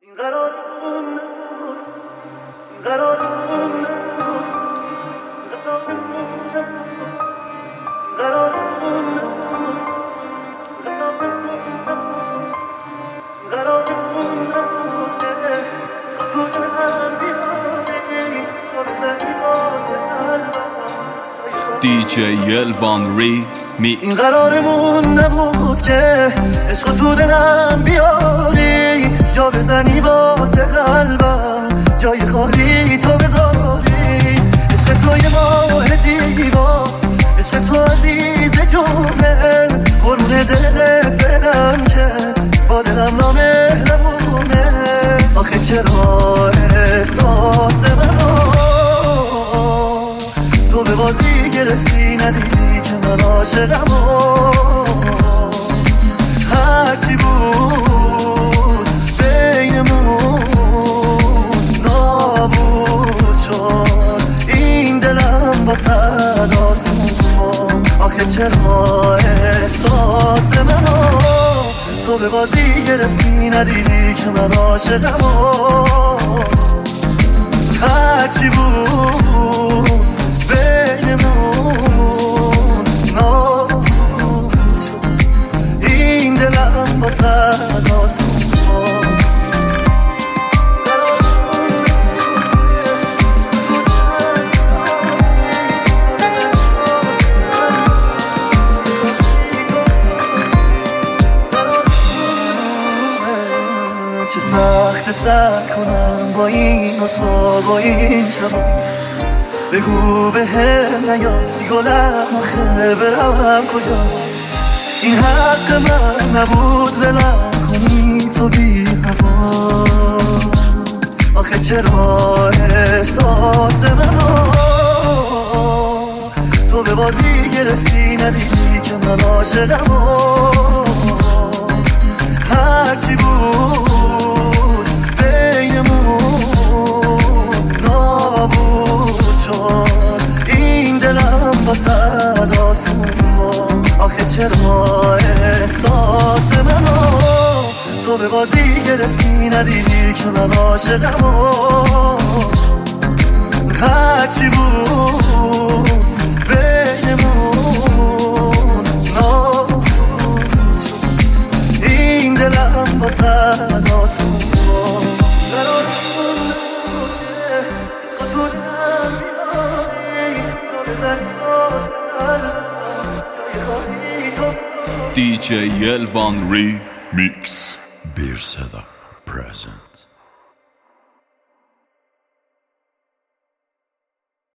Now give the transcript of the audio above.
DJ Yelvan Remix. این قرارمون نبود که عشق تو دلم بیاری، جا بزنی واسه قلبم، جای خالی تو بذاری. عشق تو یه ماه زیباست، عشق تو عزیز جونه، قربون دلت برم که با دلم نامهربونه. آخه چرا احساس منو تو به بازی گرفتی، ندیدی که من عاشقم و هرچی بود بینمون نابود شد این دلم با صد آسمون. آخه چرا احساس منو تو به بازی گرفتی، ندیدی که من عاشقم و هرچی بود بینمون نابود شد این دلم با صد آسمون. چه سخت سر کنم با این و تو با این شبا، بگو به هم نیایی گلم آخه برم کجا. این حق من نبود ولم کنی تو بی هوا. آخه چرا احساس منو تو به بازی گرفتی، ندیدی که من عاشقم و هرچی بود بینمون نابود شد این دلم با صد آسمون. آخه چرا احساس منو تو به بازی گرفتی، ندیدی که من عاشقم و هرچی بود بینمون نابود شد این دلم با صد آسمون. DJ Yelvan Remix. Bir Seda present.